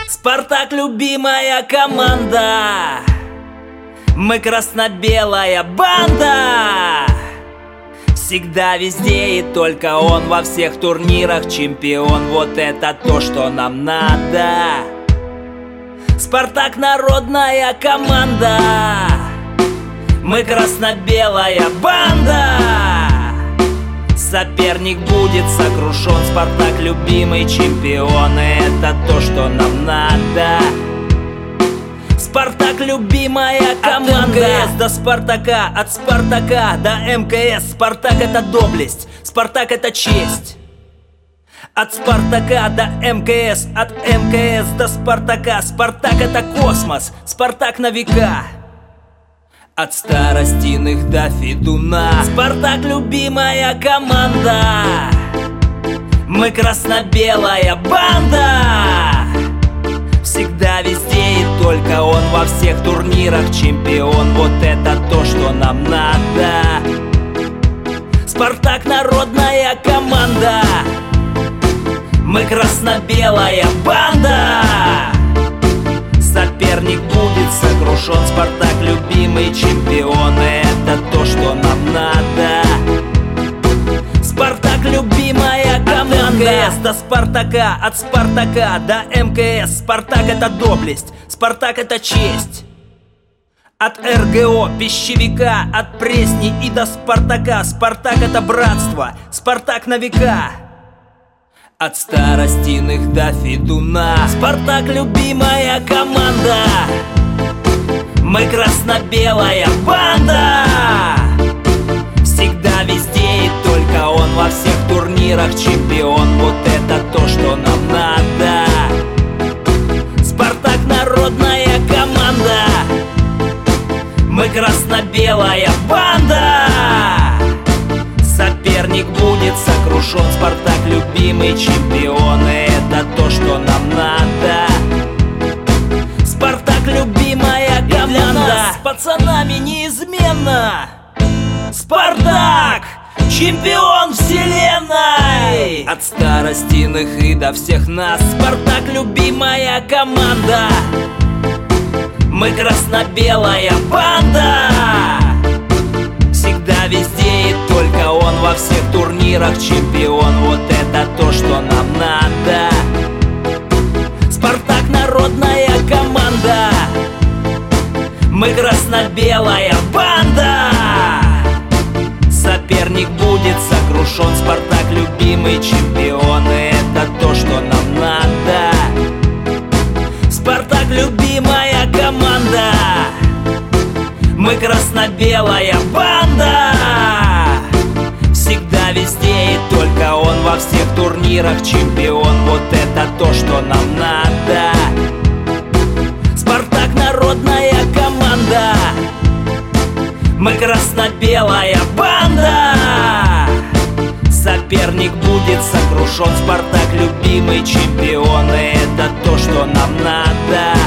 Спартак — любимая команда, мы красно-белая банда. Всегда, везде и только он, во всех турнирах чемпион. Вот это то, что нам надо. Спартак — народная команда, мы красно-белая банда. Соперник будет сокрушен, Спартак — любимый чемпион. И это то, что нам надо. Спартак — любимая команда. От МКС до Спартака, от Спартака до МКС. Спартак — это доблесть, Спартак — это честь. От Спартака до МКС, от МКС до Спартака. Спартак — это космос, Спартак на века. От Старостиных до Федуна. Спартак — любимая команда, мы красно-белая банда. Всегда, везде и только он, во всех турнирах чемпион. Вот это то, что нам надо. Спартак — народная команда, мы красно-белая банда. Соперник будет сокрушен, Спартак — любимый чемпион. И это то, что нам надо. Спартак — любимая команда. От МКС до Спартака, от Спартака до МКС. Спартак — это доблесть, Спартак — это честь. От РГО, Пищевика, от Пресни и до Спартака. Спартак — это братство, Спартак на века. От Старостиных до Федуна. Спартак — любимая команда, мы красно-белая банда. Всегда, везде и только он, во всех турнирах чемпион. Вот это то, что нам надо. Спартак — народная команда, мы красно-белая банда. Соперник будет сокрушен, Спартак — любимый чемпион. И это то, что нам надо. Спартак — любимая команда, для нас с пацанами неизменно. Спартак — чемпион вселенной. От Старостиных и до всех нас. Спартак — любимая команда, мы красно-белая банда. Всегда, везде и только он, во всех турнирах чемпион. Вот это то, что нам надо. Спартак — народная команда, мы красно-белая банда. Соперник будет сокрушен, Спартак — любимый чемпион. И это то, что нам надо. Спартак — любимая команда, мы красно-белая банда. Всегда, везде и только он, во всех турнирах чемпион. Вот это то, что нам надо. Спартак — народная команда, мы красно-белая банда. Соперник будет сокрушен, Спартак — любимый чемпион. И это то, что нам надо.